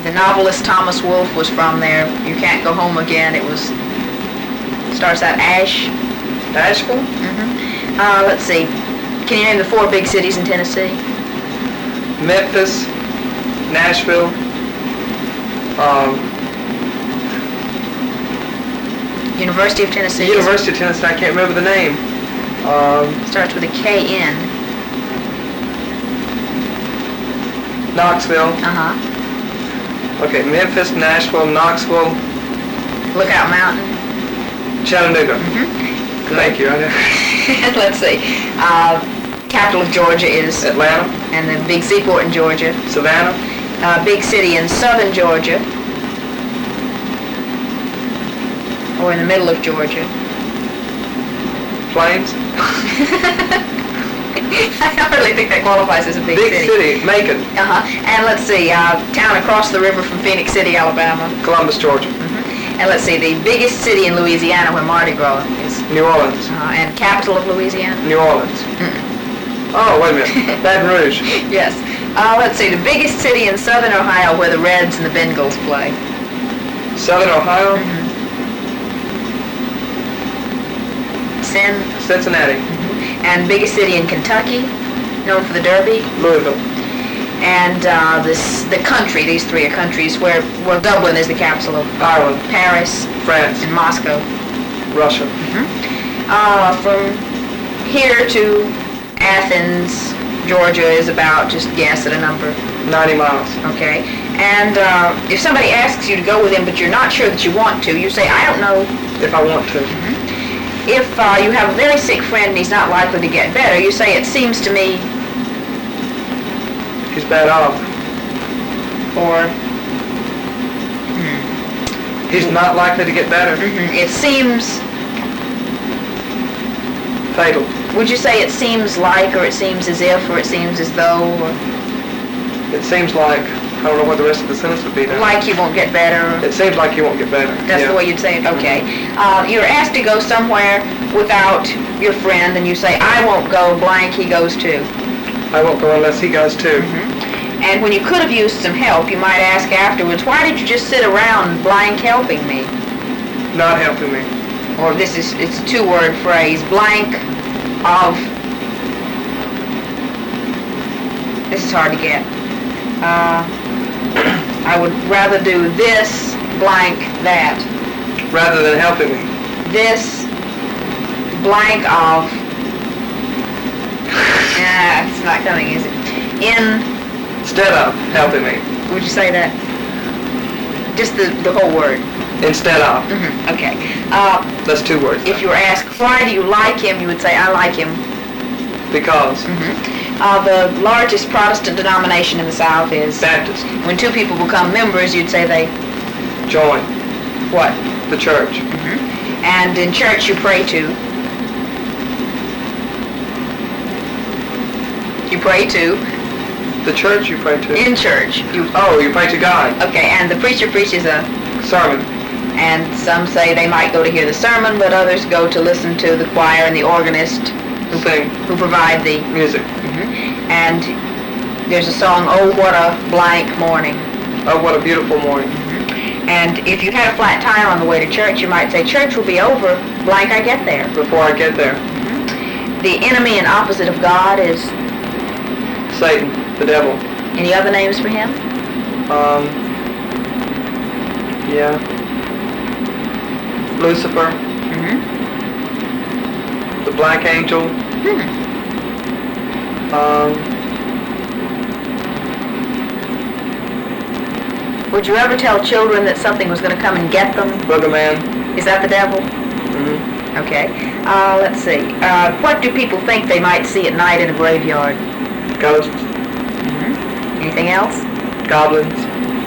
The novelist Thomas Wolfe was from there. You Can't Go Home Again. It starts out Asheville? Let's see. Can you name the 4 big cities in Tennessee? Memphis, Nashville, University of Tennessee. University of Tennessee, I can't remember the name. Starts with a K-N. Knoxville. Okay, Memphis, Nashville, Knoxville. Lookout Mountain. Chattanooga. Good. Thank you. Let's see. Capital of Georgia is Atlanta. And the big seaport in Georgia. Savannah. Big city in southern Georgia. Or in the middle of Georgia. Plains. I don't really think that qualifies as a big city. Big city, Macon. And let's see, town across the river from Phoenix City, Alabama. Columbus, Georgia. And let's see, the biggest city in Louisiana where Mardi Gras is. New Orleans. And capital of Louisiana? New Orleans. Oh, wait a minute. Baton Rouge. Yes. Let's see, the biggest city in southern Ohio where the Reds and the Bengals play. Southern Ohio. Cincinnati. And biggest city in Kentucky, known for the Derby. Louisville. And the country, these 3 are countries where Dublin is the capital of Ireland. Paris, France. and Moscow. Russia. From here to Athens, Georgia is about, just guess at a number. 90 miles. Okay. And if somebody asks you to go with him but you're not sure that you want to, you say, I don't know. If I want to. If you have a very sick friend and he's not likely to get better, you say, it seems to me. He's bad off. Or he's not likely to get better. It seems. Fatal. Would you say it seems like, or it seems as if, or it seems as though, or It seems like, I don't know what the rest of the sentence would be now. like you won't get better? It seems like you won't get better. That's the way you'd say it? Okay. You're asked to go somewhere without your friend, and you say, I won't go, blank, he goes too. I won't go unless he goes too. And when you could have used some help, you might ask afterwards, why did you just sit around blank helping me? Not helping me. Or it's a 2-word phrase, blank of. This is hard to get. I would rather do this, blank, that. Rather than helping me. This, blank of. It's not coming, is it? Instead of helping me. Would you say that? Just the whole word. Instead of. Okay. That's 2 words. If you were asked, why do you like him, you would say, I like him. Because. The largest Protestant denomination in the South is? Baptist. When 2 people become members, you'd say they? Join. What? The church. And in church you pray to? You pray to? The church you pray to. In church. You pray to God. Okay, and the preacher preaches a? Sermon. And some say they might go to hear the sermon, but others go to listen to the choir and the organist who provide the music. And there's a song, Oh What a Blank Morning. Oh, what a beautiful morning. And if you had a flat tire on the way to church, you might say, church will be over blank I get there. Before I get there. The enemy and opposite of God is? Satan, the devil. Any other names for him? Yeah. Lucifer. The Black Angel. Would you ever tell children that something was going to come and get them? Boogerman. Is that the devil? Okay. Let's see. What do people think they might see at night in a graveyard? Ghosts. Anything else? Goblins.